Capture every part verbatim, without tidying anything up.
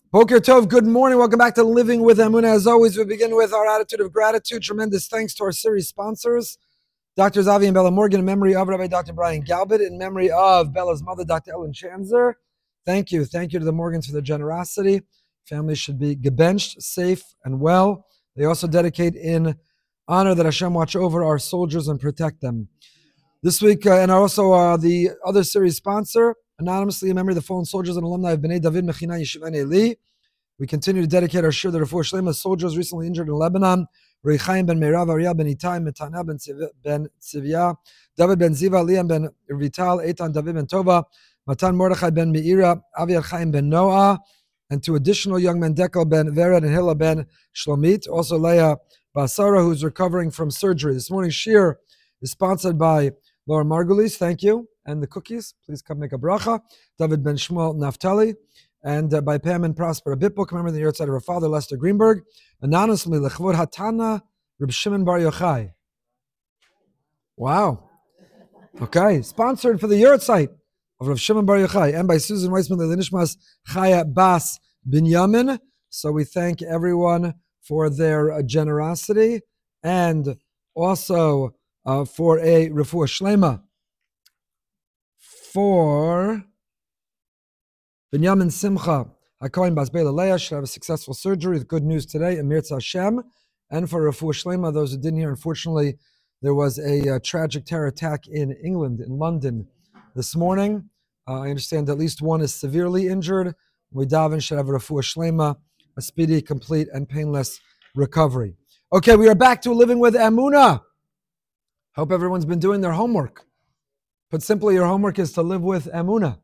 Boker Tov, good morning. Welcome back to Living with Emunah. As always, we begin with our attitude of gratitude. Tremendous thanks to our series sponsors, Doctor Avi and Bella Morgan, in memory of Rabbi Doctor Brian Galbit, in memory of Bella's mother, Doctor Ellen Chanzer. Thank you. Thank you to the Morgans for their generosity. Families should be gebenched, safe, and well. They also dedicate in honor that Hashem watch over our soldiers and protect them. This week, uh, and also uh, the other series sponsor, anonymously in memory of the fallen soldiers and alumni of Bnei David Mechina Yeshiva Eli. We continue to dedicate our shir to the Refuah Shlema soldiers recently injured in Lebanon. Rei Chaim ben Meirav, Ariel ben Itai, Metana ben Tzivya, David ben Ziva, Liam ben Vital, Eitan David ben Tova, Matan Mordechai ben Meira, Aviel Chaim ben Noah, and two additional young men, Dekel ben Vered and Hilla ben Shlomit. Also Leah Basara, who's recovering from surgery. This morning's shir is sponsored by Laura Margulies, thank you, and the cookies. Please come make a bracha. David ben Shmuel Naftali. And uh, by Pam and Prosper Abitbook, remember the yahrzeit of her father, Lester Greenberg. Anonymously, Lechvod Hatana, Reb Shimon Bar Yochai. Wow. Okay, sponsored for the yahrzeit of Reb Shimon Bar Yochai, and by Susan Weissman, Lenishmas Chaya Bas Binyamin. So we thank everyone for their uh, generosity, and also uh, for a Refuah Shlema for Binyamin Simcha HaKohen Bas Beila Leah should have a successful surgery with good news today, Amir Hashem. And for Refuah Shlema, those who didn't hear, unfortunately, there was a uh, tragic terror attack in England, in London, this morning. Uh, I understand at least one is severely injured. We daven should have a Refuah Shlema, a speedy, complete, and painless recovery. Okay, we are back to Living with Emunah. Hope everyone's been doing their homework. Put simply, your homework is to live with Emunah.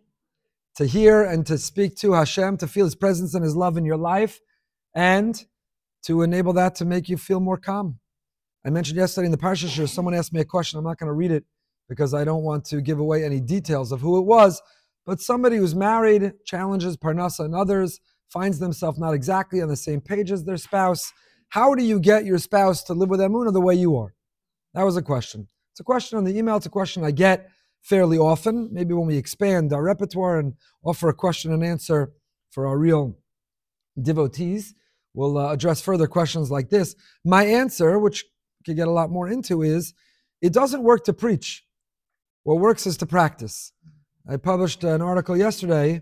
To hear and to speak to Hashem, to feel His presence and His love in your life, and to enable that to make you feel more calm. I mentioned yesterday in the Parsha Shir, someone asked me a question. I'm not going to read it because I don't want to give away any details of who it was, but somebody who's married, challenges Parnasa and others, finds themselves not exactly on the same page as their spouse. How do you get your spouse to live with Emunah the way you are? That was a question. It's a question on the email. It's a question I get fairly often. Maybe when we expand our repertoire and offer a question and answer for our real devotees, we'll uh, address further questions like this. My answer, which we could get a lot more into, is it doesn't work to preach. What works is to practice. I published an article yesterday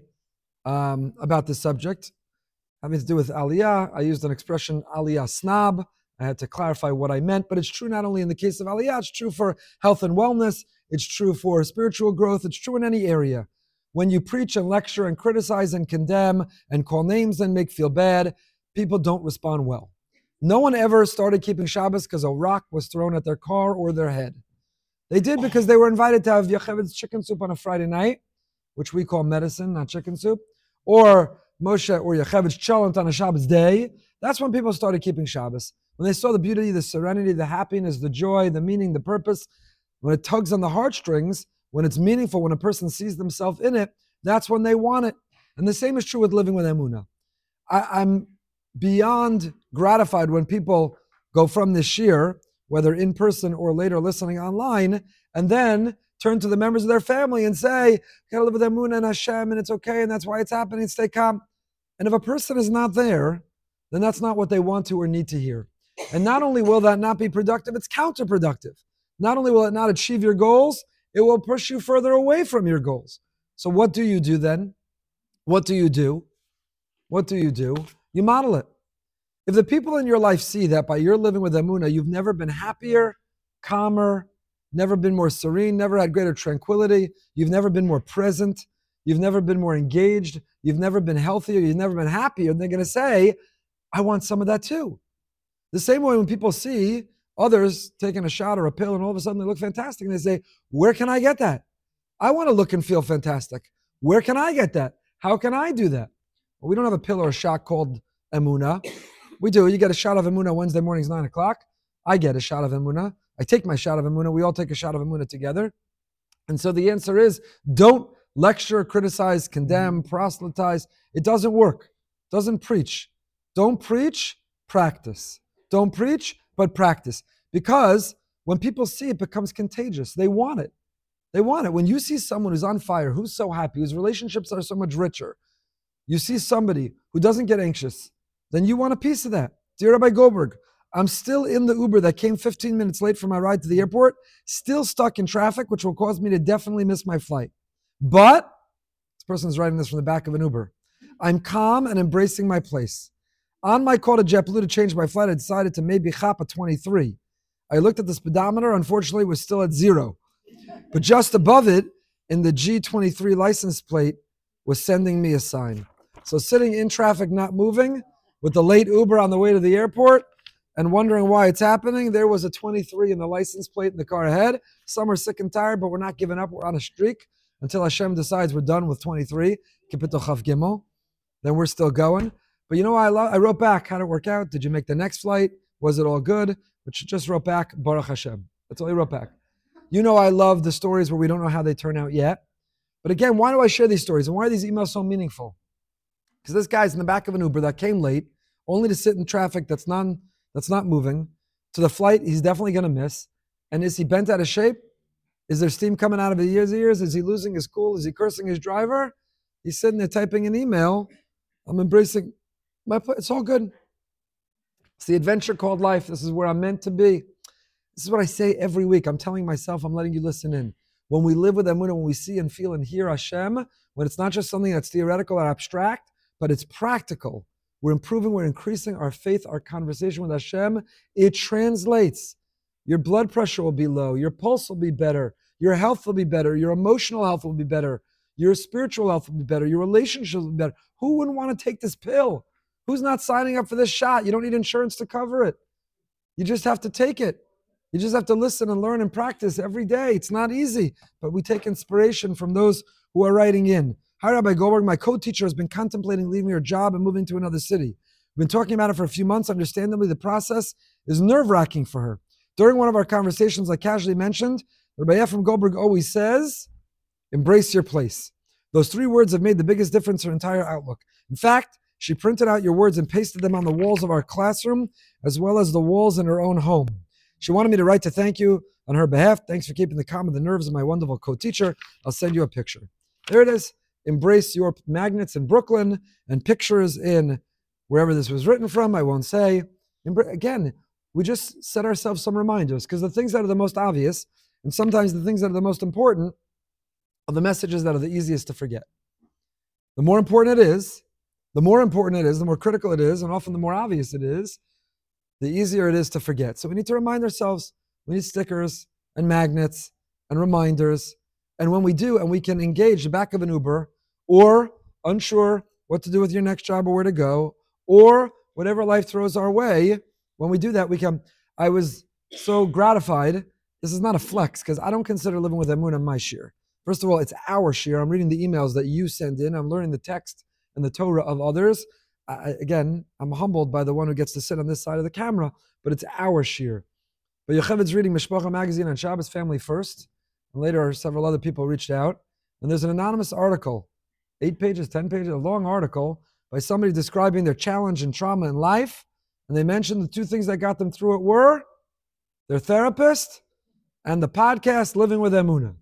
um, about this subject, having to do with Aliyah. I used an expression, Aliyah snob. I had to clarify what I meant, but it's true not only in the case of Aliyah, it's true for health and wellness. It's true for spiritual growth. It's true in any area. When you preach and lecture and criticize and condemn and call names and make feel bad, people don't respond well. No one ever started keeping Shabbos because a rock was thrown at their car or their head. They did because they were invited to have Yocheved's chicken soup on a Friday night, which we call medicine, not chicken soup, or Moshe or Yocheved's cholent on a Shabbos day. That's when people started keeping Shabbos. When they saw the beauty, the serenity, the happiness, the joy, the meaning, the purpose, when it tugs on the heartstrings, when it's meaningful, when a person sees themselves in it, that's when they want it. And the same is true with living with Emunah. I, I'm beyond gratified when people go from this shir, whether in person or later listening online, and then turn to the members of their family and say, gotta live with Emunah and Hashem, and it's okay, and that's why it's happening, stay calm. And if a person is not there, then that's not what they want to or need to hear. And not only will that not be productive, it's counterproductive. Not only will it not achieve your goals, it will push you further away from your goals. So what do you do then? What do you do? What do you do? You model it. If the people in your life see that by your living with Emunah, you've never been happier, calmer, never been more serene, never had greater tranquility, you've never been more present, you've never been more engaged, you've never been healthier, you've never been happier, they're going to say, I want some of that too. The same way when people see others taking a shot or a pill and all of a sudden they look fantastic and they say, where can I get that? I want to look and feel fantastic. Where can I get that? How can I do that? Well, we don't have a pill or a shot called Emunah. We do. You get a shot of Emunah Wednesday mornings, nine o'clock. I get a shot of Emunah. I take my shot of Emunah. We all take a shot of Emunah together. And so the answer is, don't lecture, criticize, condemn, proselytize. It doesn't work. Doesn't preach. Don't preach, practice. Don't preach, but practice. Because when people see it, it becomes contagious. They want it. They want it. When you see someone who's on fire, who's so happy, whose relationships are so much richer, you see somebody who doesn't get anxious, then you want a piece of that. Dear Rabbi Goldberg, I'm still in the Uber that came fifteen minutes late for my ride to the airport, still stuck in traffic, which will cause me to definitely miss my flight. But, this person is writing this from the back of an Uber, I'm calm and embracing my place. On my call to JetBlue to change my flight, I decided to maybe chop a twenty-three. I looked at the speedometer, unfortunately it was still at zero. But just above it, in the G twenty-three license plate, was sending me a sign. So sitting in traffic, not moving, with the late Uber on the way to the airport, and wondering why it's happening, there was a twenty-three in the license plate in the car ahead. Some are sick and tired, but we're not giving up. We're on a streak until Hashem decides we're done with twenty-three. Kapitel Chav Gimel. Then we're still going. But you know what I love? I wrote back. How'd it work out? Did you make the next flight? Was it all good? But you just wrote back, Baruch Hashem. That's all I wrote back. You know I love the stories where we don't know how they turn out yet. But again, why do I share these stories? And why are these emails so meaningful? Because this guy's in the back of an Uber that came late, only to sit in traffic that's non, that's not moving. To the flight, he's definitely going to miss. And is he bent out of shape? Is there steam coming out of his ears? ears? Is he losing his cool? Is he cursing his driver? He's sitting there typing an email. I'm embracing my place. It's all good. It's the adventure called life. This is where I'm meant to be. This is what I say every week. I'm telling myself, I'm letting you listen in. When we live with Emunah, when we see and feel and hear Hashem, when it's not just something that's theoretical or abstract, but it's practical, we're improving, we're increasing our faith, our conversation with Hashem. It translates. Your blood pressure will be low. Your pulse will be better. Your health will be better. Your emotional health will be better. Your spiritual health will be better. Your relationships will be better. Who wouldn't want to take this pill? Who's not signing up for this shot? You don't need insurance to cover it. You just have to take it. You just have to listen and learn and practice every day. It's not easy, but we take inspiration from those who are writing in. Hi, Rabbi Goldberg. My co-teacher has been contemplating leaving her job and moving to another city. We've been talking about it for a few months. Understandably, the process is nerve-wracking for her. During one of our conversations, I casually mentioned, Rabbi Ephraim Goldberg always says, embrace your place. Those three words have made the biggest difference in her entire outlook. In fact, she printed out your words and pasted them on the walls of our classroom, as well as the walls in her own home. She wanted me to write to thank you on her behalf. Thanks for keeping the calm of the nerves of my wonderful co-teacher. I'll send you a picture. There it is. Embrace your magnets in Brooklyn and pictures in wherever this was written from. I won't say. Again, we just set ourselves some reminders because the things that are the most obvious and sometimes the things that are the most important are the messages that are the easiest to forget. The more important it is, the more important it is, the more critical it is, and often the more obvious it is, the easier it is to forget. So we need to remind ourselves. We need stickers and magnets and reminders. And when we do, and we can engage the back of an Uber, or unsure what to do with your next job or where to go, or whatever life throws our way, when we do that, we can. I was so gratified. This is not a flex, because I don't consider living with Emunah my shir. First of all, it's our shir. I'm reading the emails that you send in. I'm learning the text and the Torah of others. I, again, I'm humbled by the one who gets to sit on this side of the camera, but it's our shir. But Yocheved's reading Mishpacha magazine on Shabbos Family First, and later several other people reached out, and there's an anonymous article, eight pages, ten pages, a long article by somebody describing their challenge and trauma in life, and they mentioned the two things that got them through it were their therapist and the podcast Living with Emunah.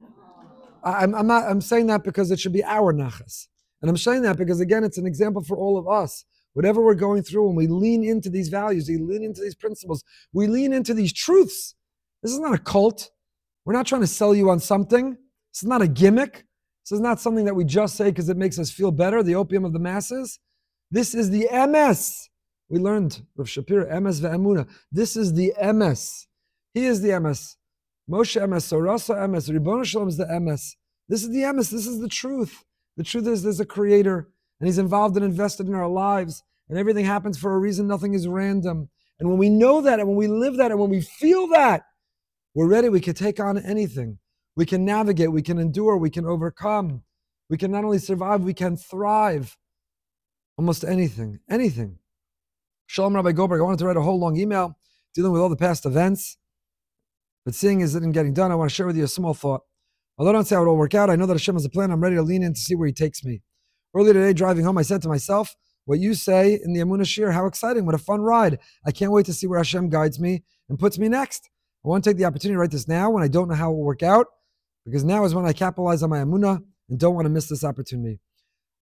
I'm, I'm not. I'm saying that because it should be our nachas. And I'm saying that because, again, it's an example for all of us. Whatever we're going through, when we lean into these values, we lean into these principles, we lean into these truths. This is not a cult. We're not trying to sell you on something. This is not a gimmick. This is not something that we just say because it makes us feel better, the opium of the masses. This is the M S. We learned, Rav Shapira, M S ve'emunah. This is the M S. He is the M S. Moshe M S, Sorasa M S, Ribbono Shalom is the M S. This is the M S. This is the truth. The truth is there's a creator, and he's involved and invested in our lives, and everything happens for a reason. Nothing is random. And when we know that, and when we live that, and when we feel that, we're ready. We can take on anything. We can navigate. We can endure. We can overcome. We can not only survive, we can thrive. Almost anything. Anything. Shalom Rabbi Goldberg. I wanted to write a whole long email dealing with all the past events, but seeing as it isn't getting done, I want to share with you a small thought. Although I don't see how it will work out, I know that Hashem has a plan. I'm ready to lean in to see where he takes me. Earlier today, driving home, I said to myself, what you say in the Emunah Shir, how exciting, what a fun ride. I can't wait to see where Hashem guides me and puts me next. I want to take the opportunity to write this now when I don't know how it will work out, because now is when I capitalize on my Emunah and don't want to miss this opportunity.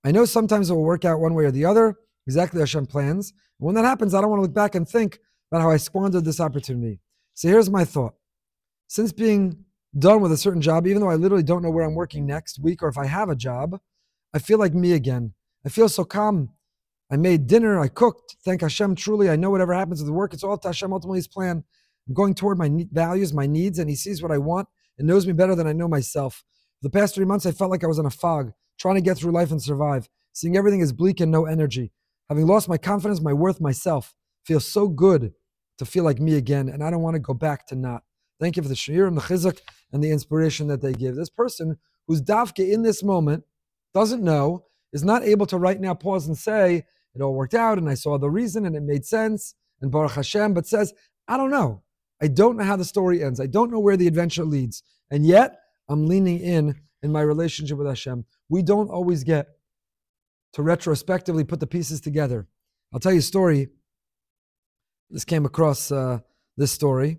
I know sometimes it will work out one way or the other, exactly Hashem plans. And when that happens, I don't want to look back and think about how I squandered this opportunity. So here's my thought. Since being done with a certain job, even though I literally don't know where I'm working next week or if I have a job, I feel like me again. I feel so calm. I made dinner, I cooked, thank Hashem, truly. I know whatever happens with the work, it's all to Hashem, ultimately His plan. I'm going toward my values, my needs, and He sees what I want and knows me better than I know myself. For the past three months, I felt like I was in a fog, trying to get through life and survive, seeing everything as bleak and no energy. Having lost my confidence, my worth, myself, feels so good to feel like me again, and I don't want to go back to not. Thank you for the shiurim, the chizuk, and the inspiration that they give. This person who's dafke in this moment, doesn't know, is not able to right now pause and say, it all worked out and I saw the reason and it made sense and Baruch Hashem, but says, I don't know. I don't know how the story ends. I don't know where the adventure leads. And yet, I'm leaning in in my relationship with Hashem. We don't always get to retrospectively put the pieces together. I'll tell you a story. This came across uh, this story.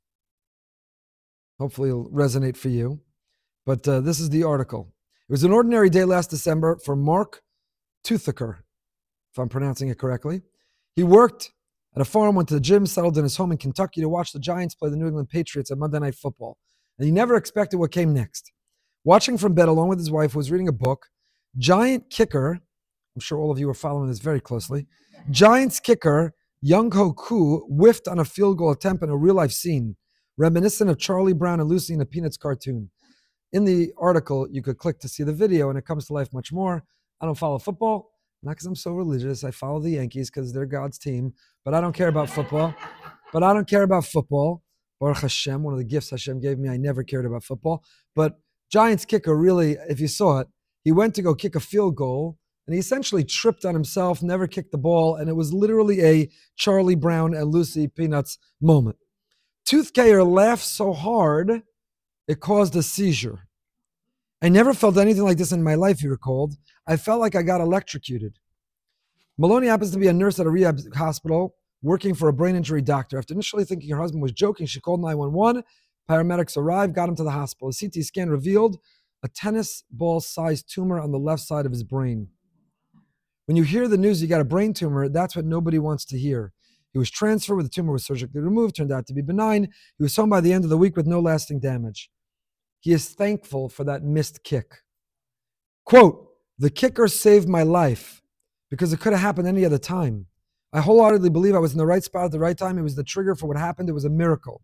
Hopefully it'll resonate for you. But uh, this is the article. It was an ordinary day last December for Mark Toothaker, if I'm pronouncing it correctly. He worked at a farm, went to the gym, settled in his home in Kentucky to watch the Giants play the New England Patriots on Monday Night Football. And he never expected what came next. Watching from bed along with his wife, who was reading a book, Giant kicker, I'm sure all of you are following this very closely, Giants kicker Young-Ho Koo whiffed on a field goal attempt in a real-life scene, reminiscent of Charlie Brown and Lucy in a Peanuts cartoon. In the article, you could click to see the video, and it comes to life much more. I don't follow football, not because I'm so religious. I follow the Yankees because they're God's team, but I don't care about football. But I don't care about football. Baruch Hashem, one of the gifts Hashem gave me, I never cared about football. But Giants kicker really, if you saw it, he went to go kick a field goal, and he essentially tripped on himself, never kicked the ball, and it was literally a Charlie Brown and Lucy Peanuts moment. Toothkayer laughed so hard, it caused a seizure. I never felt anything like this in my life, he recalled. I felt like I got electrocuted. Maloney happens to be a nurse at a rehab hospital working for a brain injury doctor. After initially thinking her husband was joking, she called nine one one. Paramedics arrived, got him to the hospital. A C T scan revealed a tennis ball-sized tumor on the left side of his brain. When you hear the news you got a brain tumor, that's what nobody wants to hear. He was transferred where the tumor was surgically removed, turned out to be benign. He was home by the end of the week with no lasting damage. He is thankful for that missed kick. Quote, the kicker saved my life because it could have happened any other time. I wholeheartedly believe I was in the right spot at the right time. It was the trigger for what happened. It was a miracle.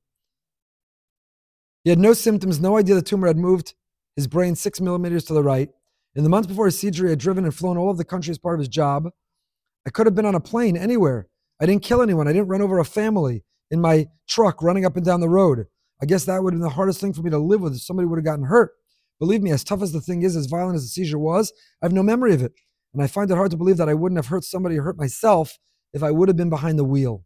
He had no symptoms, no idea the tumor had moved his brain six millimeters to the right. In the months before his seizure, he had driven and flown all over the country as part of his job. I could have been on a plane anywhere. I didn't kill anyone. I didn't run over a family in my truck running up and down the road. I guess that would have been the hardest thing for me to live with if somebody would have gotten hurt. Believe me, as tough as the thing is, as violent as the seizure was, I have no memory of it. And I find it hard to believe that I wouldn't have hurt somebody or hurt myself if I would have been behind the wheel.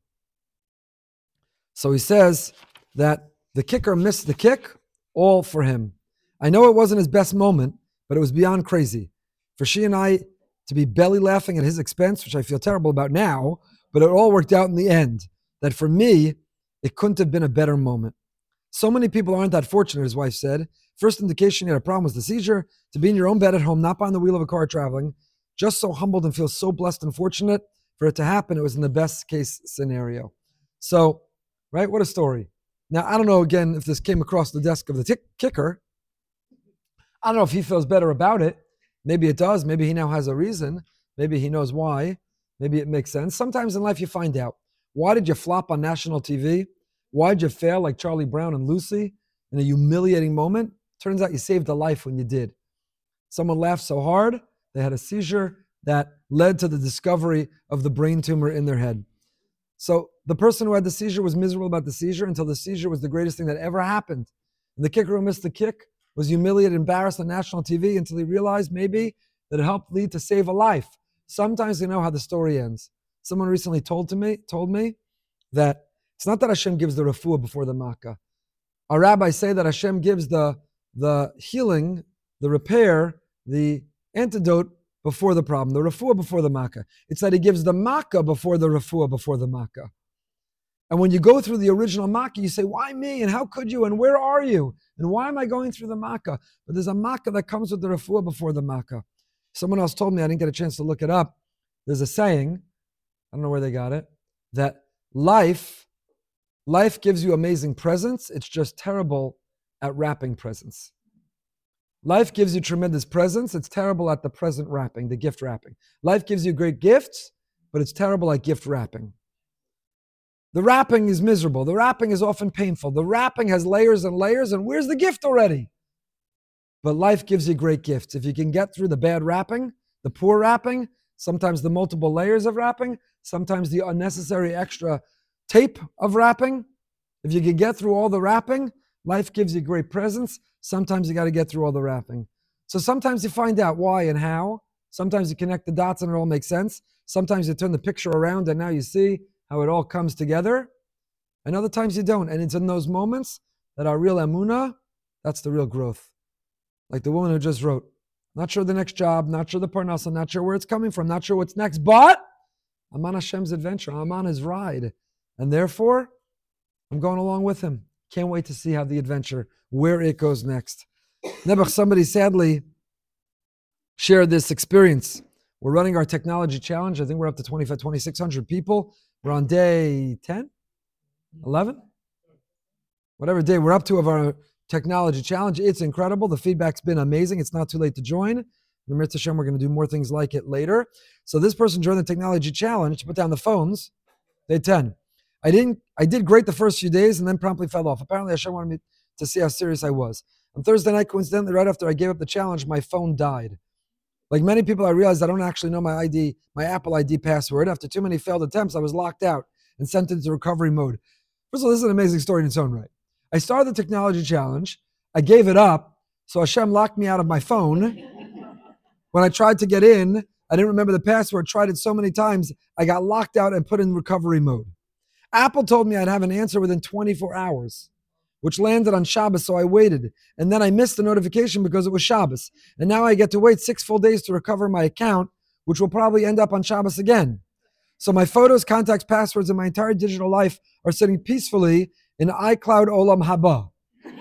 So he says that the kicker missed the kick, all for him. I know it wasn't his best moment, but it was beyond crazy. For she and I to be belly laughing at his expense, which I feel terrible about now, but it all worked out in the end. That for me, it couldn't have been a better moment. So many people aren't that fortunate, his wife said. First indication you had a problem was the seizure. To be in your own bed at home, not behind the wheel of a car traveling. Just so humbled and feel so blessed and fortunate for it to happen. It was in the best case scenario. So, right, what a story. Now, I don't know, again, if this came across the desk of the tick- kicker. I don't know if he feels better about it. Maybe it does. Maybe he now has a reason. Maybe he knows why. Maybe it makes sense. Sometimes in life you find out. Why did you flop on national T V? Why did you fail like Charlie Brown and Lucy in a humiliating moment? Turns out you saved a life when you did. Someone laughed so hard, they had a seizure that led to the discovery of the brain tumor in their head. So the person who had the seizure was miserable about the seizure until the seizure was the greatest thing that ever happened. And the kicker who missed the kick was humiliated, embarrassed on national T V until he realized maybe that it helped lead to save a life. Sometimes you know how the story ends. Someone recently told to me, told me that it's not that Hashem gives the refuah before the makkah. Our rabbis say that Hashem gives the, the healing, the repair, the antidote before the problem, the refuah before the makkah. It's that he gives the makkah before the refuah before the makkah. And when you go through the original makkah, you say, why me? And how could you? And where are you? And why am I going through the makkah? But there's a makkah that comes with the refuah before the makkah. Someone else told me, I didn't get a chance to look it up. There's a saying, I don't know where they got it, that life, life gives you amazing presents. It's just terrible at wrapping presents. Life gives you tremendous presents. It's terrible at the present wrapping, the gift wrapping. Life gives you great gifts, but it's terrible at gift wrapping. The wrapping is miserable. The wrapping is often painful. The wrapping has layers and layers, and where's the gift already? But life gives you great gifts. If you can get through the bad wrapping, the poor wrapping, sometimes the multiple layers of wrapping, sometimes the unnecessary extra tape of wrapping, if you can get through all the wrapping, life gives you great presents. Sometimes you got to get through all the wrapping. So sometimes you find out why and how. Sometimes you connect the dots and it all makes sense. Sometimes you turn the picture around and now you see how it all comes together. And other times you don't. And it's in those moments that our real emunah, that's the real growth. Like the woman who just wrote, not sure the next job, not sure the parnasa, not sure where it's coming from, not sure what's next, but I'm on Hashem's adventure. I'm on his ride. And therefore, I'm going along with him. Can't wait to see how the adventure, where it goes next. Nebuch, somebody sadly shared this experience. We're running our technology challenge. I think we're up to twenty-five, twenty-six hundred people. We're on day ten, eleven, whatever day we're up to of our technology challenge. It's incredible. The feedback's been amazing. It's not too late to join. In Mir Hashem, we're going to do more things like it later. So this person joined the technology challenge to put down the phones. Day ten. I didn't. I did great the first few days and then promptly fell off. Apparently, Hashem wanted me to see how serious I was. On Thursday night, coincidentally, right after I gave up the challenge, my phone died. Like many people, I realized I don't actually know my I D, my Apple I D password. After too many failed attempts, I was locked out and sent into recovery mode. First of all, this is an amazing story in its own right. I started the technology challenge. I gave it up, so Hashem locked me out of my phone. When I tried to get in, I didn't remember the password. Tried it so many times, I got locked out and put in recovery mode. Apple told me I'd have an answer within twenty-four hours, which landed on Shabbos, so I waited. And then I missed the notification because it was Shabbos. And now I get to wait six full days to recover my account, which will probably end up on Shabbos again. So my photos, contacts, passwords, and my entire digital life are sitting peacefully in iCloud Olam Haba.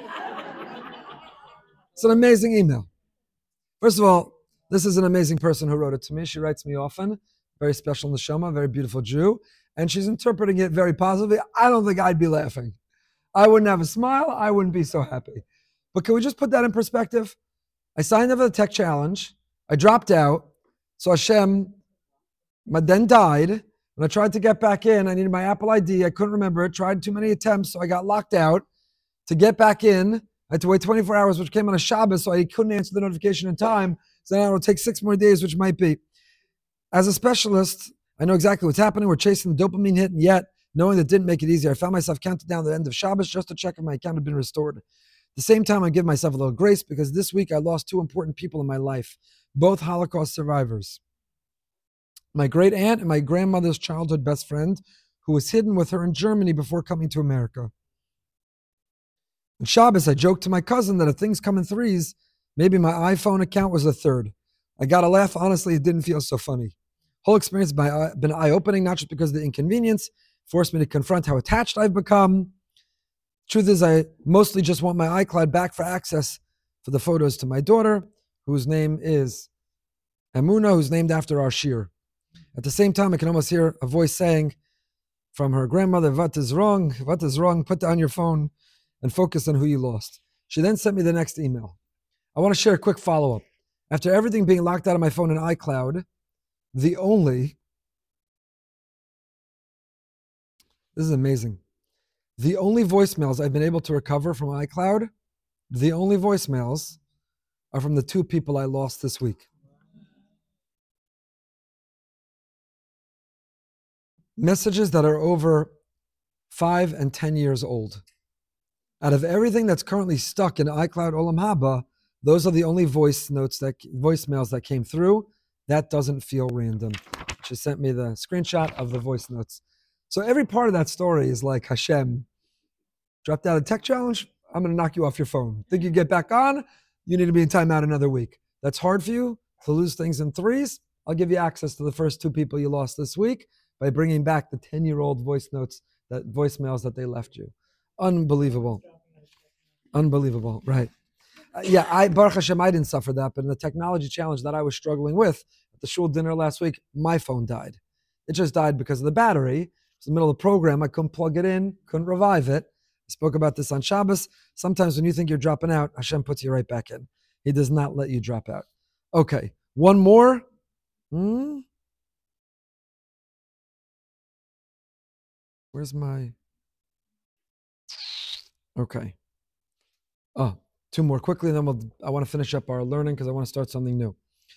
It's an amazing email. First of all, this is an amazing person who wrote it to me. She writes me often. Very special neshama, very beautiful Jew. And she's interpreting it very positively. I don't think I'd be laughing. I wouldn't have a smile. I wouldn't be so happy. But can we just put that in perspective? I signed up for the tech challenge. I dropped out. So Hashem then died. When I tried to get back in, I needed my Apple I D. I couldn't remember it. Tried too many attempts, so I got locked out. To get back in, I had to wait twenty-four hours, which came on a Shabbos, so I couldn't answer the notification in time. So now it'll take six more days, which might be. As a specialist, I know exactly what's happening. We're chasing the dopamine hit, and yet, knowing that didn't make it easier, I found myself counting down the end of Shabbos just to check if my account had been restored. At the same time, I give myself a little grace because this week I lost two important people in my life, both Holocaust survivors. My great aunt and my grandmother's childhood best friend, who was hidden with her in Germany before coming to America. On Shabbos, I joked to my cousin that if things come in threes, maybe my iPhone account was a third. I got a laugh. Honestly, it didn't feel so funny. Whole experience has been eye-opening, not just because of the inconvenience, forced me to confront how attached I've become. Truth is, I mostly just want my iCloud back for access for the photos to my daughter, whose name is Emunah, who's named after our shir. At the same time, I can almost hear a voice saying from her grandmother, "What is wrong? What is wrong? Put down your phone and focus on who you lost." She then sent me the next email. I want to share a quick follow-up. After everything being locked out of my phone in iCloud, the only, this is amazing, the only voicemails I've been able to recover from iCloud, the only voicemails are from the two people I lost this week. Messages that are over five and ten years old. Out of everything that's currently stuck in iCloud Olam Haba, those are the only voice notes that voicemails that came through. That doesn't feel random. She sent me the screenshot of the voice notes. So every part of that story is like, Hashem, dropped out of tech challenge, I'm going to knock you off your phone. Think you get back on? You need to be in timeout another week. That's hard for you to lose things in threes. I'll give you access to the first two people you lost this week by bringing back the ten-year-old voice notes, that voicemails that they left you. Unbelievable. Unbelievable, right. Uh, yeah, I Baruch Hashem, I didn't suffer that, but in the technology challenge that I was struggling with at the shul dinner last week, my phone died. It just died because of the battery. It was in the middle of the program. I couldn't plug it in, couldn't revive it. I spoke about this on Shabbos. Sometimes when you think you're dropping out, Hashem puts you right back in. He does not let you drop out. Okay, one more. Hmm? Where's my... Okay. Oh, two more quickly, and then we'll, I want to finish up our learning because I want to start something new.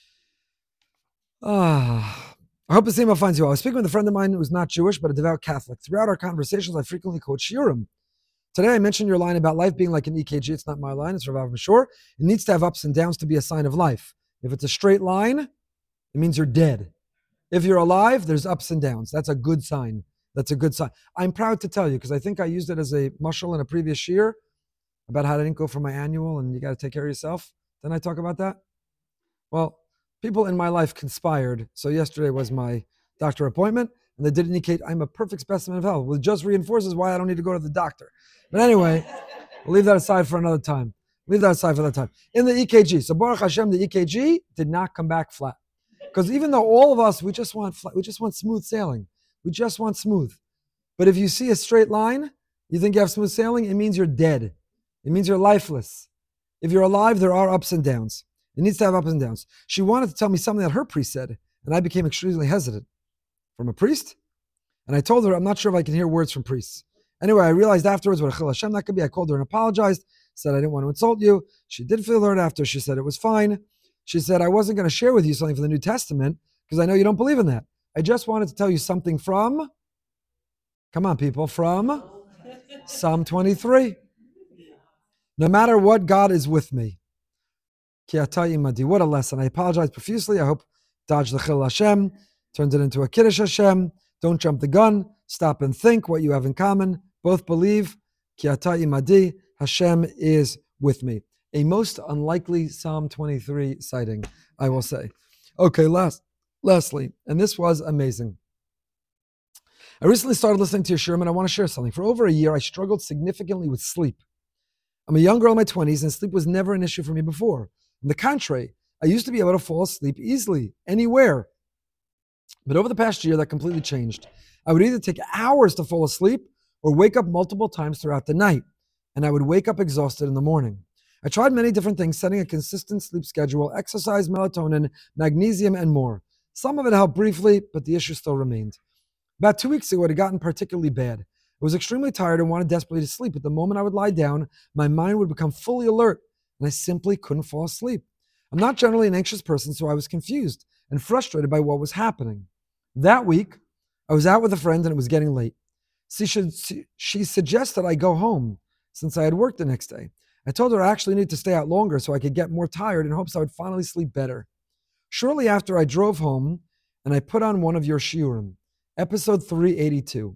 Ah, I hope the same finds you well. I was speaking with a friend of mine who's not Jewish, but a devout Catholic. Throughout our conversations, I frequently quote Shiurim. Today, I mentioned your line about life being like an E K G. It's not my line. It's Rav Mishor. It needs to have ups and downs to be a sign of life. If it's a straight line, it means you're dead. If you're alive, there's ups and downs. That's a good sign. That's a good sign. I'm proud to tell you, because I think I used it as a mashal in a previous year about how I didn't go for my annual and you got to take care of yourself. Didn't I talk about that? Well, people in my life conspired. So yesterday was my doctor appointment, and they did indicate I'm a perfect specimen of health, which just reinforces why I don't need to go to the doctor. But anyway, we'll leave that aside for another time. Leave that aside for another time. In the E K G, so Baruch Hashem, the E K G did not come back flat. Because even though all of us, we just want flat, we just want smooth sailing. We just want smooth. But if you see a straight line, you think you have smooth sailing, it means you're dead. It means you're lifeless. If you're alive, there are ups and downs. It needs to have ups and downs. She wanted to tell me something that her priest said, and I became extremely hesitant. From a priest? And I told her, I'm not sure if I can hear words from priests. Anyway, I realized afterwards what a Chil Hashem that could be. I called her and apologized, said I didn't want to insult you. She did feel hurt after. She said it was fine. She said, I wasn't going to share with you something from the New Testament because I know you don't believe in that. I just wanted to tell you something from, come on people, from Psalm twenty-three. No matter what, God is with me. Ki ata imadi. What a lesson. I apologize profusely. I hope dodge the Chil Hashem, turned it into a Kiddush Hashem. Don't jump the gun. Stop and think what you have in common. Both believe. Ki ata imadi. Hashem is with me. A most unlikely Psalm twenty-three sighting, I will say. Okay, last, lastly, and this was amazing. I recently started listening to your shiurim, and I want to share something. For over a year, I struggled significantly with sleep. I'm a young girl in my twenties, and sleep was never an issue for me before. On the contrary, I used to be able to fall asleep easily, anywhere. But over the past year, that completely changed. I would either take hours to fall asleep or wake up multiple times throughout the night, and I would wake up exhausted in the morning. I tried many different things, setting a consistent sleep schedule, exercise, melatonin, magnesium, and more. Some of it helped briefly, but the issue still remained. About two weeks ago, it had gotten particularly bad. I was extremely tired and wanted desperately to sleep. But the moment I would lie down, my mind would become fully alert, and I simply couldn't fall asleep. I'm not generally an anxious person, so I was confused and frustrated by what was happening. That week, I was out with a friend, and it was getting late. She, should, she suggested I go home, since I had work the next day. I told her I actually needed to stay out longer so I could get more tired in hopes I would finally sleep better. Shortly after, I drove home, and I put on one of your shiurim, episode three eighty-two.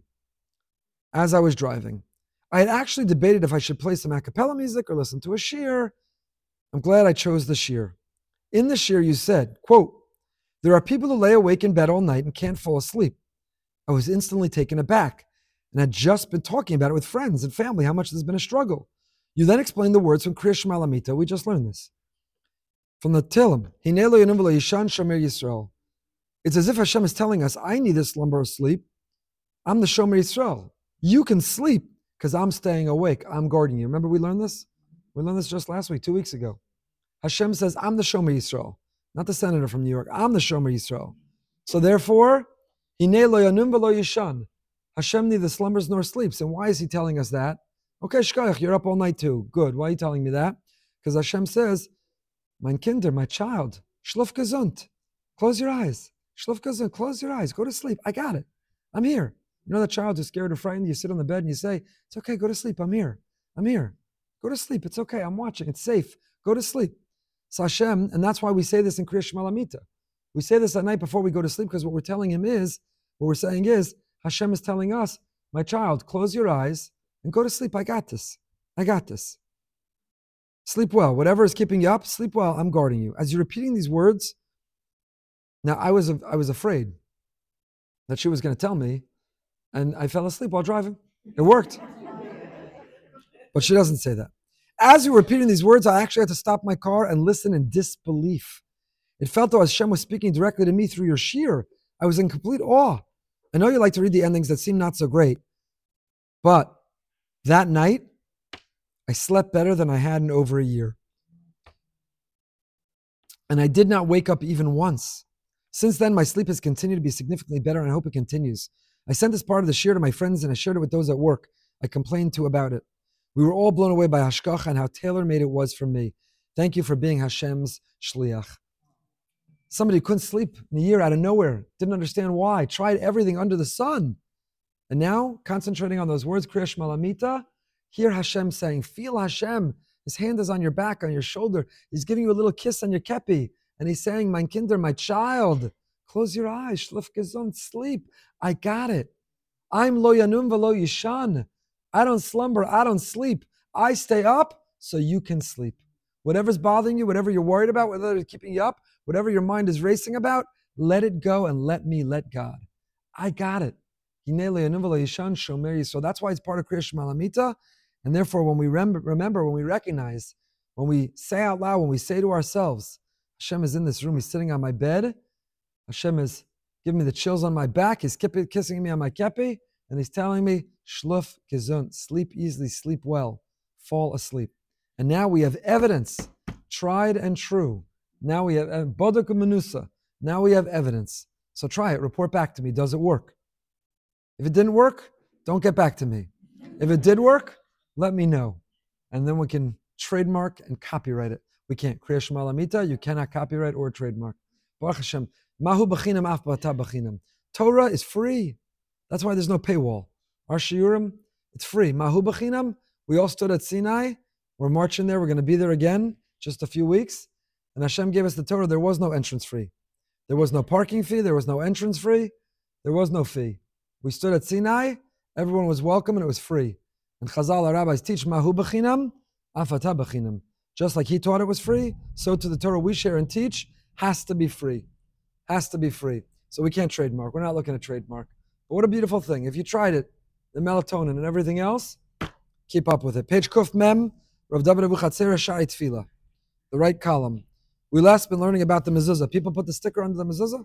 As I was driving, I had actually debated if I should play some a cappella music or listen to a shiur. I'm glad I chose the shiur. In the shiur, you said, quote, there are people who lay awake in bed all night and can't fall asleep. I was instantly taken aback and had just been talking about it with friends and family, how much this has been a struggle. You then explained the words from Kriya Shema Lamita. We just learned this. From the Tehillim, Hinei lo yanum v'lo yishan shomer Yisrael. It's as if Hashem is telling us, I need a slumber or sleep. I'm the Shomer Yisrael. You can sleep because I'm staying awake. I'm guarding you. Remember we learned this? We learned this just last week, two weeks ago. Hashem says, I'm the Shomer Yisrael, not the senator from New York. I'm the Shomer Yisrael. So therefore, Hinei lo yanum v'lo yishan. Hashem neither slumbers nor sleeps. And why is he telling us that? Okay, Shkoyach, you're up all night too. Good. Why are you telling me that? Because Hashem says, mein Kinder, my child, schlaf gesund. Close your eyes. Schlaf gesund. Close your eyes. Go to sleep. I got it. I'm here. You know that child who's scared or frightened? You sit on the bed and you say, it's okay. Go to sleep. I'm here. I'm here. Go to sleep. It's okay. I'm watching. It's safe. Go to sleep. So Hashem, and that's why we say this in Kriya Shema Lamita. We say this at night before we go to sleep because what we're telling him is, what we're saying is, Hashem is telling us, my child, close your eyes and go to sleep. I got this. I got this. Sleep well. Whatever is keeping you up, sleep well. I'm guarding you. As you're repeating these words, now I was I was afraid that she was going to tell me, and I fell asleep while driving. It worked. But she doesn't say that. As we were repeating these words, I actually had to stop my car and listen in disbelief. It felt though Hashem was speaking directly to me through your shir. I was in complete awe. I know you like to read the endings that seem not so great, but that night, I slept better than I had in over a year. And I did not wake up even once. Since then, my sleep has continued to be significantly better, and I hope it continues. I sent this part of the shir to my friends, and I shared it with those at work I complained to about it. We were all blown away by Hashgacha and how tailor-made it was for me. Thank you for being Hashem's shliach. Somebody who couldn't sleep in a year out of nowhere, didn't understand why, tried everything under the sun. And now, concentrating on those words, Kriya Shema Lamita, hear Hashem saying, feel Hashem. His hand is on your back, on your shoulder. He's giving you a little kiss on your kepi. And he's saying, mein Kinder, my child, close your eyes, schlaf gesund, sleep. I got it. I'm lo yanum velo yishan. I don't slumber, I don't sleep. I stay up so you can sleep. Whatever's bothering you, whatever you're worried about, whatever is keeping you up, whatever your mind is racing about, let it go and let me, let God. I got it. So that's why it's part of Kriya Shema Lamita. And therefore, when we rem- remember, when we recognize, when we say out loud, when we say to ourselves, Hashem is in this room, he's sitting on my bed, Hashem is giving me the chills on my back, he's kissing me on my kepi, and he's telling me, Shluf gesund, sleep easily, sleep well, fall asleep. And now we have evidence, tried and true. Now we have bodok u'menusa. Now we have evidence. So try it, report back to me, does it work? If it didn't work, don't get back to me. If it did work, let me know. And then we can trademark and copyright it. We can't. Kriya Shema Lamita, you cannot copyright or trademark. Baruch Hashem. Mahu b'chinam af b'ata b'chinam. Torah is free. That's why there's no paywall. Our shiurim, it's free. Mahu b'chinam, we all stood at Sinai. We're marching there. We're going to be there again, just a few weeks. And Hashem gave us the Torah. There was no entrance free. There was no parking fee. There was no entrance free. There was no fee. We stood at Sinai. Everyone was welcome and it was free. And Chazal, our rabbis teach, Mahu b'chinam, afata b'chinam. Just like he taught it was free, so to the Torah we share and teach has to be free. Has to be free. So we can't trademark. We're not looking to trademark. But what a beautiful thing. If you tried it, the melatonin and everything else, keep up with it. Page Kuf Mem, Rav David Abuchatzera Shai Tefillah. The right column. We last been learning about the mezuzah. People put the sticker under the mezuzah.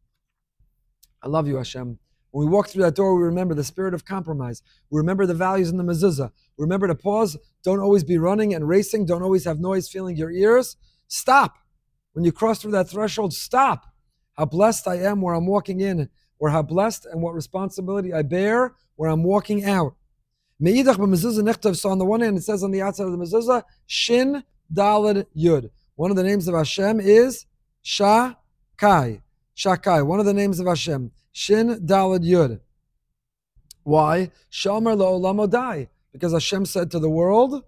I love you, Hashem. When we walk through that door, we remember the spirit of compromise. We remember the values in the mezuzah. We remember to pause. Don't always be running and racing. Don't always have noise filling your ears. Stop. When you cross through that threshold, stop. How blessed I am where I'm walking in, or how blessed and what responsibility I bear where I'm walking out. Me'idach b'mezuzah nechtav. So on the one hand, it says on the outside of the mezuzah, Shin Daled Yud. One of the names of Hashem is Shakai. Shakai. One of the names of Hashem. Shin Daled Yud. Why? Shalmar la'olam odai. Because Hashem said to the world,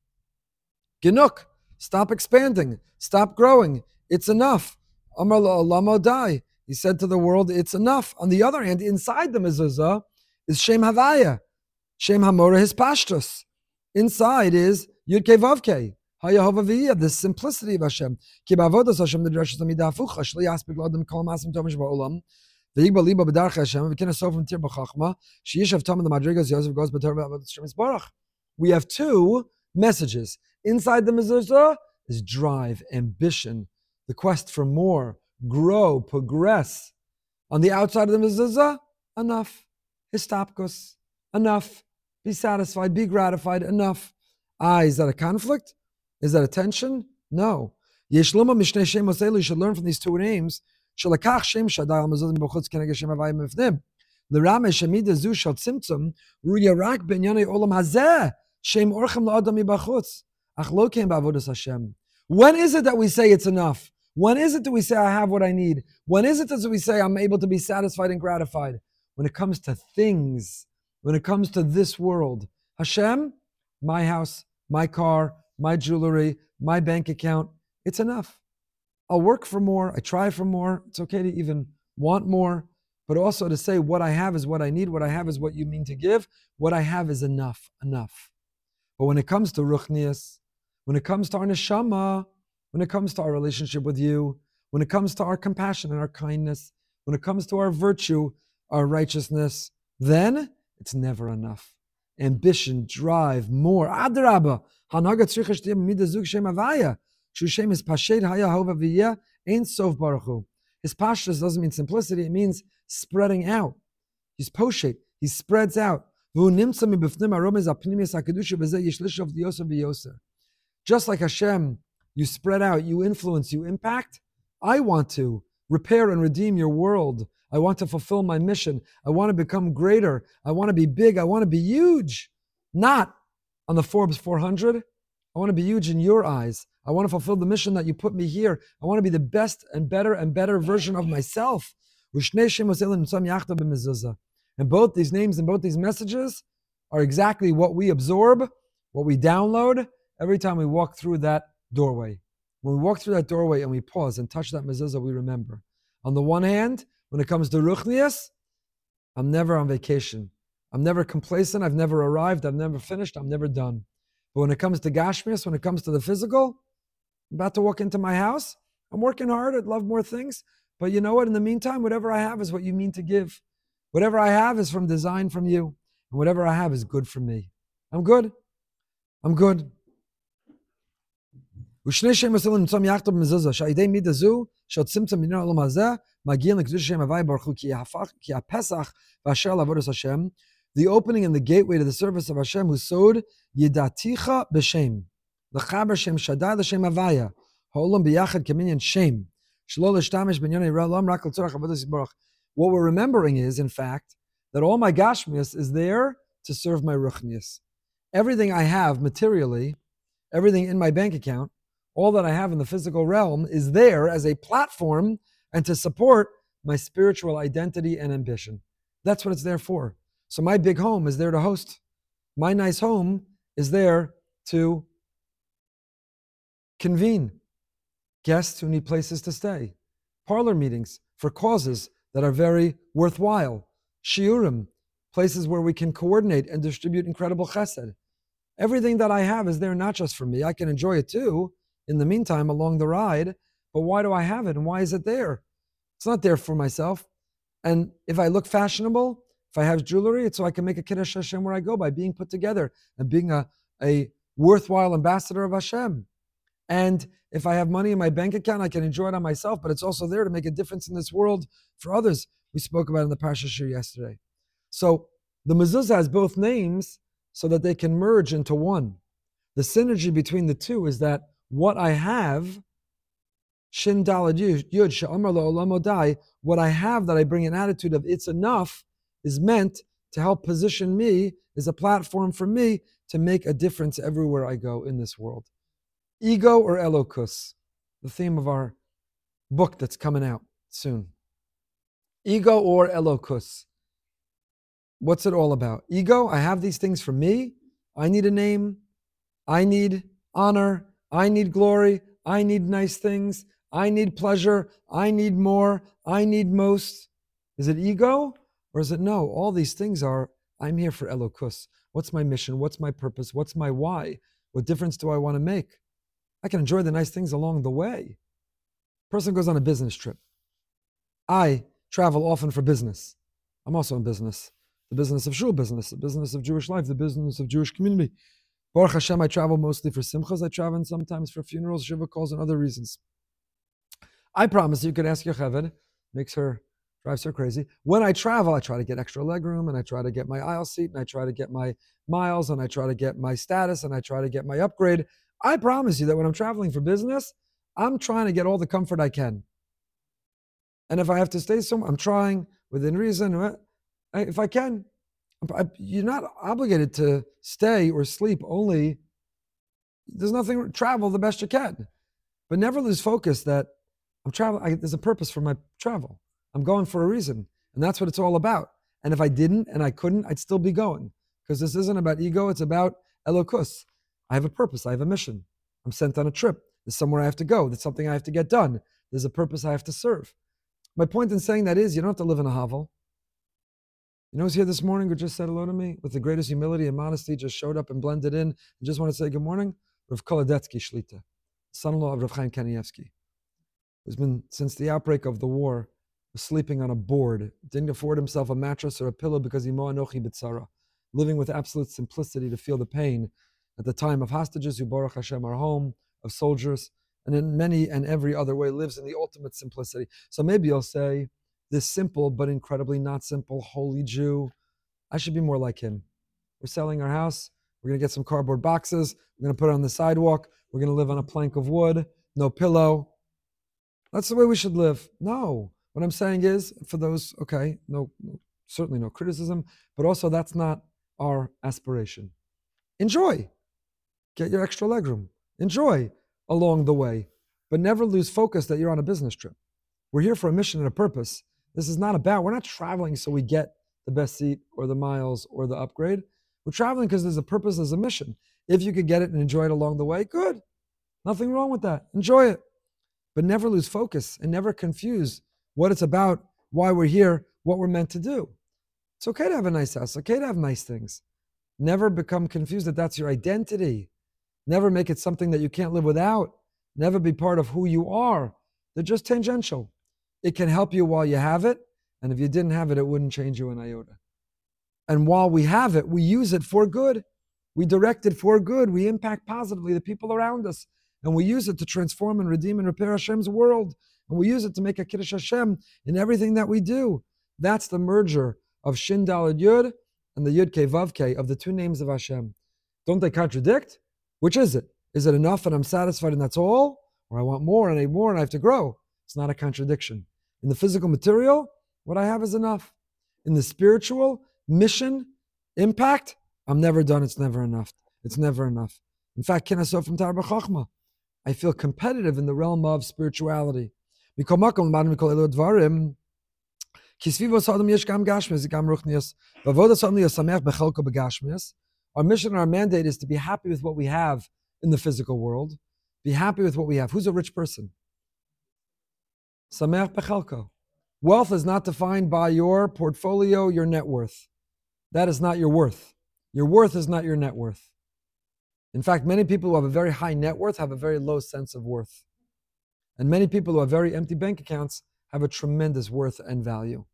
Ginuk, stop expanding, stop growing. It's enough. Amar la'olam odai. He said to the world, it's enough. On the other hand, inside the mezuzah is Shem Havaya. Shem Hamora his pashtus. Inside is Yud Kei Vav Kei. Hayahova V'iyah, the simplicity of Hashem. Ki ba'avodas Hashem the drashes amidah afucha. Shli yaspik l'adam kol masim tomish ba'olam. V'yigba liba b'darch Hashem. V'kina sofim tir b'chachma. She'yishav tam the madrigas Yosef goes b'tor b'avodas Hashem Yisbarach. We have two messages. Inside the mezuzah is drive, ambition, the quest for more, grow, progress. On the outside of the mezuzah, enough. Histapkos. Enough. Be satisfied. Be gratified. Enough. Ah, is that a conflict? Is that a tension? No. Yeshloma mishnei shem oselu. You should learn from these two names. Shalakach shem shadai al mezuzah b'chutz keneged shem havayim mifnim. L'rame shemida zu shal tzimtzum ruya rak ben yanei olam hazeh shem orchem la'adam mibachutz ach lo kem ba'avodas Hashem. When is it that we say it's enough? When is it that we say I have what I need? When is it that we say I'm able to be satisfied and gratified? When it comes to things, when it comes to this world. Hashem, my house, my car, my jewelry, my bank account, it's enough. I'll work for more. I try for more. It's okay to even want more, but also to say what I have is what I need. What I have is what you mean to give. What I have is enough, enough. But when it comes to ruchnias, when it comes to our neshama, when it comes to our relationship with you, when it comes to our compassion and our kindness, when it comes to our virtue, our righteousness, then it's never enough. ambition, drive, more. Adrabah. Hanaga tzricha shtiyeh b'midah zu Shem Havaya. Shu Shem is pashed haya hova v'yeh ein sof baruch hu. His pashtus doesn't mean simplicity, it means spreading out. He's poshet, he spreads out. Just like Hashem, you spread out, you influence, you impact. I want to repair and redeem your world. I want to fulfill my mission. I want to become greater. I want to be big. I want to be huge. Not on the Forbes four hundred. I want to be huge in your eyes. I want to fulfill the mission that you put me here. I want to be the best and better and better version of myself. And both these names and both these messages are exactly what we absorb, what we download every time we walk through that doorway. When we walk through that doorway and we pause and touch that mezuzah, we remember. On the one hand, when it comes to ruchnius, I'm never on vacation. I'm never complacent. I've never arrived. I've never finished. I'm never done. But when it comes to gashmius, when it comes to the physical, I'm about to walk into my house. I'm working hard. I'd love more things. But you know what? In the meantime, whatever I have is what you mean to give. Whatever I have is from design from you. And whatever I have is good for me. I'm good. I'm good. ושני שם מסוים נמצאים יחד במזוזה, שהידי מידה זו, שעוצמצם בניין העולם הזה, מגיעים לקדוש השם הווי ברוך הוא, כי הפסח ואשר לעבודת השם, the opening and the gateway to the service of Hashem, who sowed ידעתיך בשם, לחבר שם שדאי לשם הוויה, העולם ביחד כמניין שם, שלא להשתמש בענייני העולם רק לצורך עבודת יתברך. What we're remembering is, in fact, that all my gashmius is there to serve my ruchnius. Everything I have materially, everything in my bank account, all that I have in the physical realm is there as a platform and to support my spiritual identity and ambition. That's what it's there for. So my big home is there to host. My nice home is there to convene guests who need places to stay. Parlor meetings for causes that are very worthwhile. Shiurim, places where we can coordinate and distribute incredible chesed. Everything that I have is there not just for me. I can enjoy it too, in the meantime, along the ride, but why do I have it and why is it there? It's not there for myself. And if I look fashionable, if I have jewelry, it's so I can make a Kiddush Hashem where I go by being put together and being a, a worthwhile ambassador of Hashem. And if I have money in my bank account, I can enjoy it on myself, but it's also there to make a difference in this world for others. We spoke about it in the Parsha Shir yesterday. So the mezuzah has both names so that they can merge into one. The synergy between the two is that what I have, Shin Dalad Yud She'amar La'olam Odai, what I have that I bring an attitude of it's enough is meant to help position me as a platform for me to make a difference everywhere I go in this world. Ego or Elokus, the theme of our book that's coming out soon. Ego or Elokus. What's it all about? Ego, I have these things for me. I need a name. I need honor. I need glory. I need nice things. I need pleasure. I need more. I need most. Is it ego? Or is it no? All these things are, I'm here for Elokus. What's my mission? What's my purpose? What's my why? What difference do I want to make? I can enjoy the nice things along the way. Person goes on a business trip. I travel often for business. I'm also in business. The business of shul business, the business of Jewish life, the business of Jewish community. Baruch Hashem, I travel mostly for simchas. I travel sometimes for funerals, shiva calls, and other reasons. I promise you could ask Yocheved, makes her, drives her crazy. When I travel, I try to get extra legroom, and I try to get my aisle seat, and I try to get my miles, and I try to get my status, and I try to get my upgrade. I promise you that when I'm traveling for business, I'm trying to get all the comfort I can. And if I have to stay somewhere, I'm trying within reason. If I can, you're not obligated to stay or sleep only. There's nothing, travel the best you can. But never lose focus that I'm traveling, there's a purpose for my travel. I'm going for a reason. And that's what it's all about. And if I didn't and I couldn't, I'd still be going. Because this isn't about ego, it's about Elokus. I have a purpose, I have a mission. I'm sent on a trip. There's somewhere I have to go. There's something I have to get done. There's a purpose I have to serve. My point in saying that is you don't have to live in a hovel. You know who's here this morning who just said hello to me with the greatest humility and modesty, just showed up and blended in and just want to say good morning? Rav Kolodetsky Shlita, son-in-law of Rav Chaim Kanievsky, who's been, since the outbreak of the war, was sleeping on a board, didn't afford himself a mattress or a pillow because he mo anochi b'tzara. living with absolute simplicity to feel the pain at the time of hostages who, Baruch Hashem, are home, of soldiers, and in many and every other way lives in the ultimate simplicity. So maybe you'll say, this simple but incredibly not simple holy Jew, I should be more like him. We're selling our house. We're going to get some cardboard boxes. We're going to put it on the sidewalk. We're going to live on a plank of wood, no pillow. That's the way we should live. No. What I'm saying is, for those, okay, no, certainly no criticism, but also that's not our aspiration. Enjoy. Get your extra legroom. Enjoy along the way, but never lose focus that you're on a business trip. We're here for a mission and a purpose. This is not about, we're not traveling so we get the best seat or the miles or the upgrade. We're traveling because there's a purpose, there's a mission. If you could get it and enjoy it along the way, good. Nothing wrong with that. Enjoy it. But never lose focus and never confuse what it's about, why we're here, what we're meant to do. It's okay to have a nice house. It's okay to have nice things. Never become confused that that's your identity. Never make it something that you can't live without. Never be part of who you are. They're just tangential. It can help you while you have it, and if you didn't have it, it wouldn't change you an iota. And while we have it, we use it for good. We direct it for good. We impact positively the people around us. And we use it to transform and redeem and repair Hashem's world. And we use it to make a Kiddush Hashem in everything that we do. That's the merger of Shin Daled Yud and the Yud Kei Vav Kei of the two names of Hashem. Don't they contradict? Which is it? Is it enough and I'm satisfied and that's all? Or I want more and I need more and I have to grow? It's not a contradiction. In the physical material, what I have is enough. In the spiritual mission, impact, I'm never done. It's never enough. It's never enough. In fact, Kenaso from Tarba Chachma, I feel competitive in the realm of spirituality. Our mission and our mandate is to be happy with what we have in the physical world. Be happy with what we have. Who's a rich person? Sameach bechelko. Wealth is not defined by your portfolio, your net worth. That is not your worth. Your worth is not your net worth. In fact, many people who have a very high net worth have a very low sense of worth. And many people who have very empty bank accounts have a tremendous worth and value.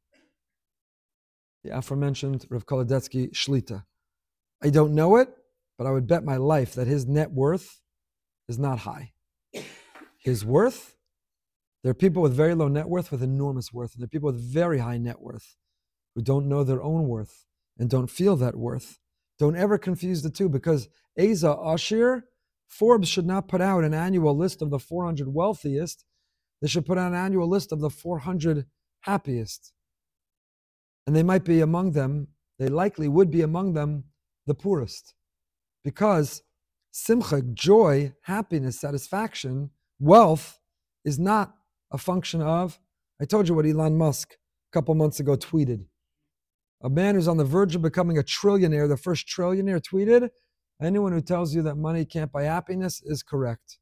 The aforementioned Rav Kolodetsky Shlita. I don't know it, but I would bet my life that his net worth is not high. His worth, there are people with very low net worth with enormous worth. And there are people with very high net worth who don't know their own worth and don't feel that worth. Don't ever confuse the two, because Eza Ashir, Forbes should not put out an annual list of the four hundred wealthiest. They should put out an annual list of the four hundred happiest. And they might be among them, they likely would be among them, the poorest. Because simcha, joy, happiness, satisfaction, wealth is not a function of, I told you what Elon Musk a couple months ago tweeted. A man who's on the verge of becoming a trillionaire, the first trillionaire, tweeted, anyone who tells you that money can't buy happiness is correct.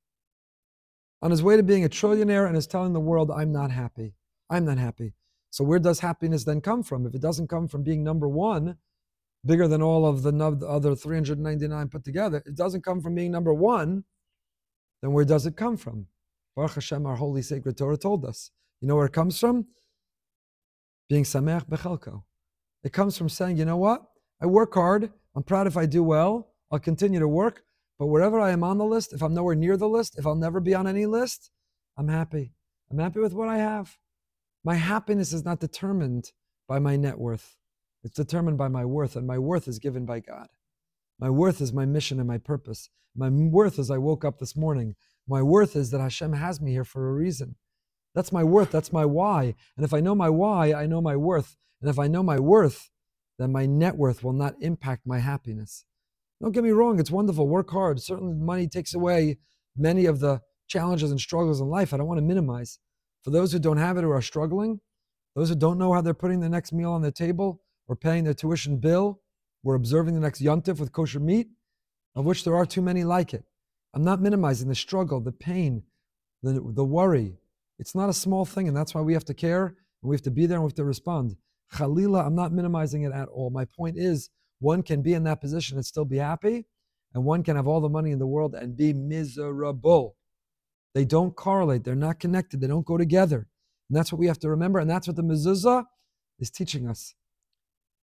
On his way to being a trillionaire and is telling the world, I'm not happy. I'm not happy. So where does happiness then come from? If it doesn't come from being number one, bigger than all of the other three hundred ninety-nine put together, it doesn't come from being number one, then where does it come from? Baruch Hashem, our holy sacred Torah told us. You know where it comes from? Being sameach bechelko. It comes from saying, you know what? I work hard. I'm proud if I do well. I'll continue to work. But wherever I am on the list, if I'm nowhere near the list, if I'll never be on any list, I'm happy. I'm happy with what I have. My happiness is not determined by my net worth. It's determined by my worth, and my worth is given by God. My worth is my mission and my purpose. My worth is I woke up this morning. My worth is that Hashem has me here for a reason. That's my worth. That's my why. And if I know my why, I know my worth. And if I know my worth, then my net worth will not impact my happiness. Don't get me wrong, it's wonderful, work hard. Certainly money takes away many of the challenges and struggles in life. I don't want to minimize. For those who don't have it or are struggling, those who don't know how they're putting the next meal on their table or paying their tuition bill or observing the next yontif with kosher meat, of which there are too many like it. I'm not minimizing the struggle, the pain, the, the worry. It's not a small thing, and that's why we have to care, and we have to be there, and we have to respond. Khalila, I'm not minimizing it at all. My point is, one can be in that position and still be happy, and one can have all the money in the world and be miserable. They don't correlate. They're not connected. They don't go together. And that's what we have to remember, and that's what the mezuzah is teaching us.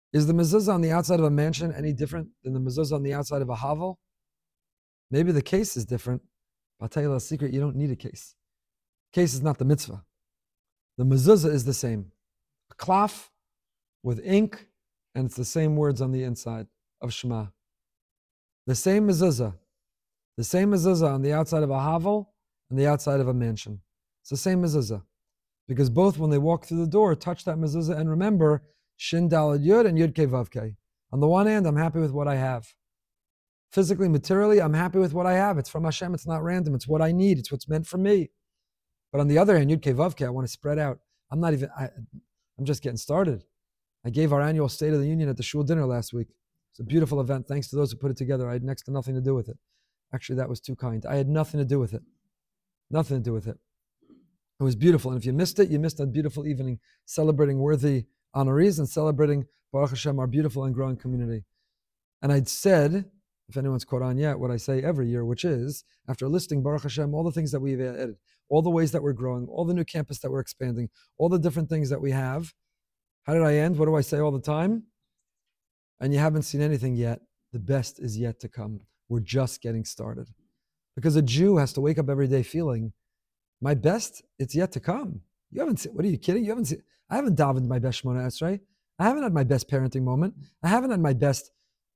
Is the mezuzah on the outside of a mansion any different than the mezuzah on the outside of a hovel? Maybe the case is different. I'll tell you a secret, you don't need a case. Case is not the mitzvah. The mezuzah is the same. A cloth with ink, and it's the same words on the inside of Shema. The same mezuzah. The same mezuzah on the outside of a hovel and the outside of a mansion. It's the same mezuzah. Because both, when they walk through the door, touch that mezuzah and remember Shin Dalad Yud and Yud Kei Vav Kei. On the one hand, I'm happy with what I have. Physically, materially, I'm happy with what I have. It's from Hashem. It's not random. It's what I need. It's what's meant for me. But on the other hand, Yud Kei Vav Kei, I want to spread out. I'm not even, I, I'm just getting started. I gave our annual State of the Union at the shul dinner last week. It's a beautiful event. Thanks to those who put it together. I had next to nothing to do with it. Actually, that was too kind. I had nothing to do with it. Nothing to do with it. It was beautiful. And if you missed it, you missed a beautiful evening celebrating worthy honorees and celebrating, Baruch Hashem, our beautiful and growing community. And I'd said, if anyone's caught on yet, what I say every year, which is, after listing, Baruch Hashem, all the things that we've added, all the ways that we're growing, all the new campus that we're expanding, all the different things that we have, how did I end? What do I say all the time? And you haven't seen anything yet. The best is yet to come. We're just getting started. Because a Jew has to wake up every day feeling, my best, it's yet to come. You haven't seen, what are you kidding? You haven't seen, I haven't davened my best Shemona Esrei. I haven't had my best parenting moment. I haven't had my best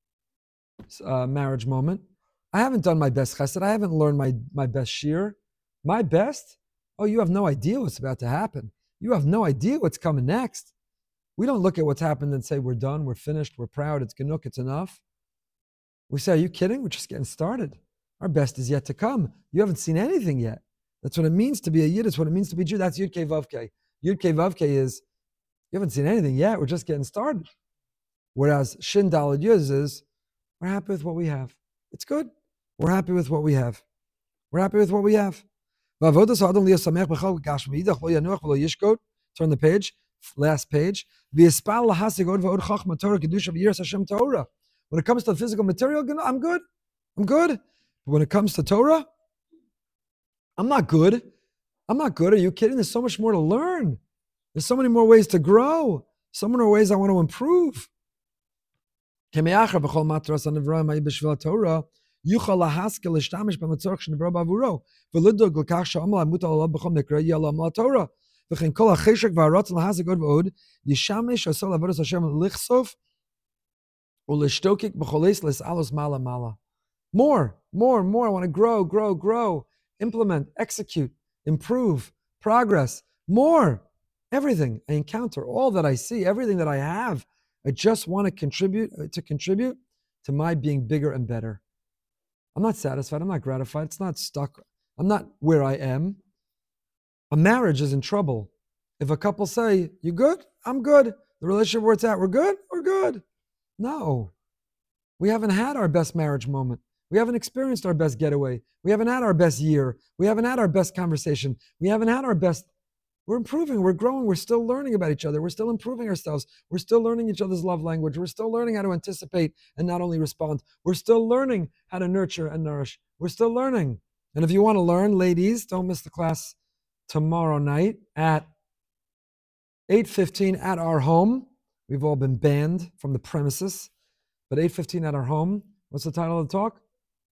uh, marriage moment. I haven't done my best chesed. I haven't learned my, my best shir. My best? Oh, you have no idea what's about to happen. You have no idea what's coming next. We don't look at what's happened and say, we're done, we're finished, we're proud, it's ganuk, it's enough. We say, are you kidding? We're just getting started. Our best is yet to come. You haven't seen anything yet. That's what it means to be a Yid. It's what it means to be Jew. That's Yud Kei Vav Kei. Yud Kei Vav Kei is, you haven't seen anything yet. We're just getting started. Whereas Shin Dalad Yuz is, we're happy with what we have. It's good. We're happy with what we have. We're happy with what we have. Turn the page. Last page. When it comes to the physical material, I'm good. I'm good. But when it comes to Torah, I'm not good. I'm not good. Are you kidding? There's so much more to learn. There's so many more ways to grow. So many more ways I want to improve. More, more, more. I want to grow, grow, grow, implement, execute, improve, progress, more. Everything I encounter, all that I see, everything that I have, I just want to contribute to contribute to my being bigger and better. I'm not satisfied. I'm not gratified. It's not stuck. I'm not where I am. A marriage is in trouble. If a couple say, you good? I'm good. The relationship where it's at, we're good? We're good. No. We haven't had our best marriage moment. We haven't experienced our best getaway. We haven't had our best year. We haven't had our best conversation. We haven't had our best. We're improving. We're growing. We're still learning about each other. We're still improving ourselves. We're still learning each other's love language. We're still learning how to anticipate and not only respond. We're still learning how to nurture and nourish. We're still learning. And if you want to learn, ladies, don't miss the class tomorrow night at eight fifteen at our home. We've all been banned from the premises, but eight fifteen at our home. What's the title of the talk?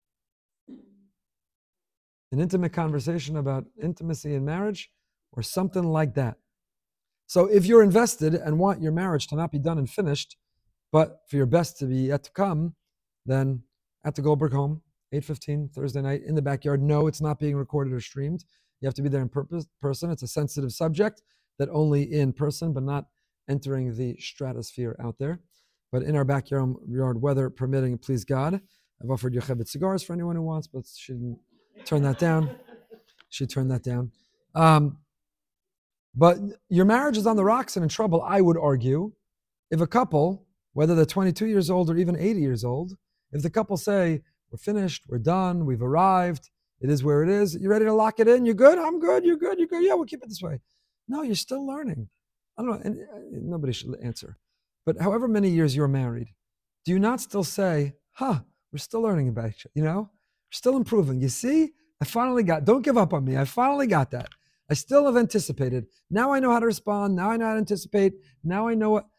An intimate conversation about intimacy in marriage, or something like that. So if you're invested and want your marriage to not be done and finished, but for your best to be yet to come, then at the Goldberg home, eight fifteen Thursday night in the backyard. No, it's not being recorded or streamed. You have to be there in purpose, person. It's a sensitive subject that only in person, but not entering the stratosphere out there. But in our backyard, yard, weather permitting, please God. I've offered Yocheved cigars for anyone who wants, but she didn't turn that down. She turned that down. Um, but your marriage is on the rocks and in trouble, I would argue, if a couple, whether they're twenty-two years old or even eighty years old, if the couple say, we're finished, we're done, we've arrived, it is where it is, you ready to lock it in? You good? I'm good, you're good, you're good. Yeah, we'll keep it this way. No, you're still learning. I don't know, and nobody should answer. But however many years you're married, do you not still say, huh, we're still learning about each other, you know? We're still improving. You see, I finally got, don't give up on me. I finally got that. I still have anticipated. Now I know how to respond. Now I know how to anticipate. Now I know what,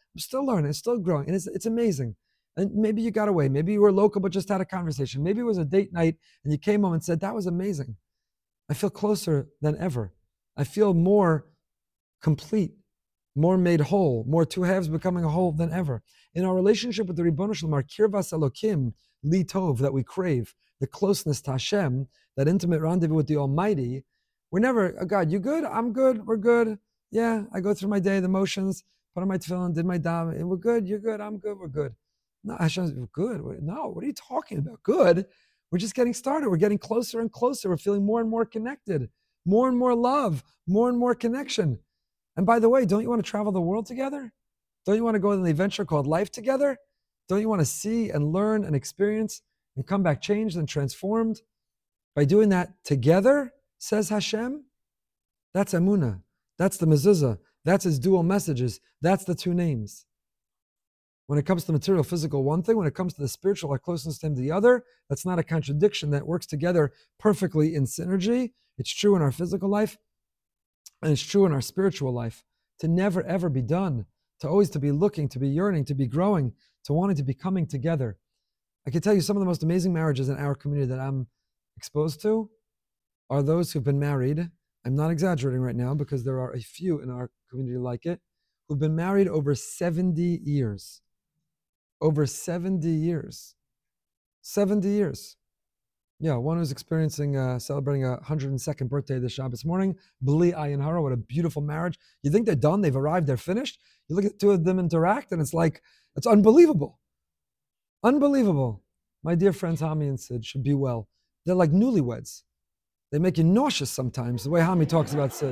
I'm still learning, still growing, and it's it's amazing. And maybe you got away. Maybe you were local but just had a conversation. Maybe it was a date night and you came home and said, that was amazing. I feel closer than ever. I feel more complete, more made whole, more two halves becoming a whole than ever. In our relationship with the Ribono Shel Olam, Kirvas Elokim, Li Tov, that we crave, the closeness to Hashem, that intimate rendezvous with the Almighty, we're never, oh God, you good? I'm good. We're good. Yeah, I go through my day, the motions, put on my tefillin, did my dam, and we're good. You're good. I'm good. We're good. No, Hashem's good. No, what are you talking about? Good. We're just getting started. We're getting closer and closer. We're feeling more and more connected, more and more love, more and more connection. And by the way, don't you want to travel the world together? Don't you want to go on the adventure called life together? Don't you want to see and learn and experience and come back changed and transformed? By doing that together, says Hashem, that's Emunah. That's the mezuzah. That's his dual messages. That's the two names. When it comes to material, physical, one thing. When it comes to the spiritual, our closeness to him, the other. That's not a contradiction. That works together perfectly in synergy. It's true in our physical life, and it's true in our spiritual life. To never, ever be done. To always to be looking, to be yearning, to be growing, to wanting to be coming together. I can tell you some of the most amazing marriages in our community that I'm exposed to are those who've been married. I'm not exaggerating right now because there are a few in our community like it, who've been married over seventy years. Over seventy years. seventy years. Yeah, one who's experiencing, uh, celebrating a one hundred second birthday this Shabbos morning. Bli Ayin Hara, what a beautiful marriage. You think they're done, they've arrived, they're finished. You look at the two of them interact and it's like, it's unbelievable. Unbelievable. My dear friends Hami and Sid should be well. They're like newlyweds. They make you nauseous sometimes, the way Hami talks about Sid.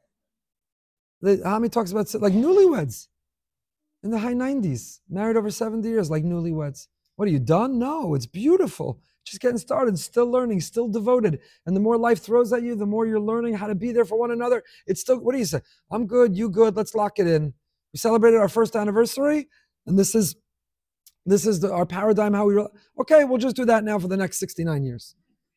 They, Hami talks about Sid like newlyweds. In the high nineties, married over seventy years like newlyweds. What, are you done? No, it's beautiful. Just getting started, still learning, still devoted. And the more life throws at you, the more you're learning how to be there for one another. It's still, what do you say? I'm good, you good, let's lock it in. We celebrated our first anniversary, and this is this is the, our paradigm, how we, okay, we'll just do that now for the next sixty-nine years.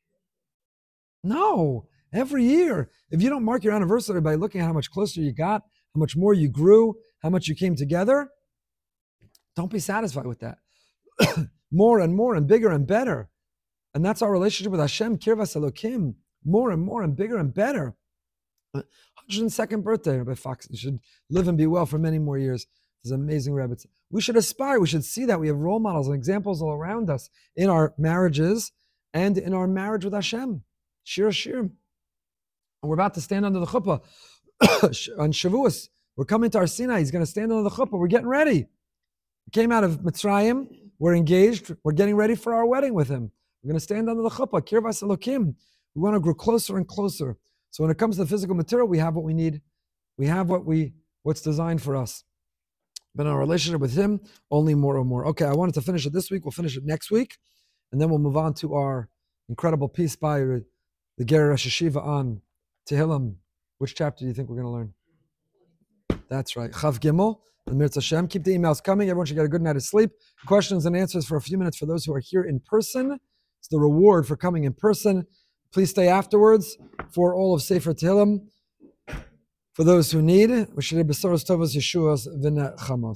No, every year. If you don't mark your anniversary by looking at how much closer you got, how much more you grew, how much you came together, don't be satisfied with that. More and more and bigger and better. And that's our relationship with Hashem, Kirvas Elokim. More and more and bigger and better. one hundred second birthday, Rabbi Fox. You should live and be well for many more years. This amazing rabbits. We should aspire. We should see that. We have role models and examples all around us in our marriages and in our marriage with Hashem. Shir Shir. And we're about to stand under the chuppah on Shavuos. We're coming to our Sinai. He's going to stand under the chuppah. We're getting ready. We came out of Mitzrayim. We're engaged. We're getting ready for our wedding with him. We're going to stand under the chuppah. Kirvas Elokim. We want to grow closer and closer. So when it comes to the physical material, we have what we need. We have what we what's designed for us. But in our relationship with him, only more and more. Okay, I wanted to finish it this week. We'll finish it next week. And then we'll move on to our incredible piece by the Ger Rosh Hashiva on Tehillim. Which chapter do you think we're going to learn? That's right. Chav Gimel. And Mirz Hashem. Keep the emails coming. Everyone should get a good night of sleep. Questions and answers for a few minutes for those who are here in person. It's the reward for coming in person. Please stay afterwards for all of Sefer Tehillim. For those who need, we should have Besoros Tovos Yeshuas V'Nechamos.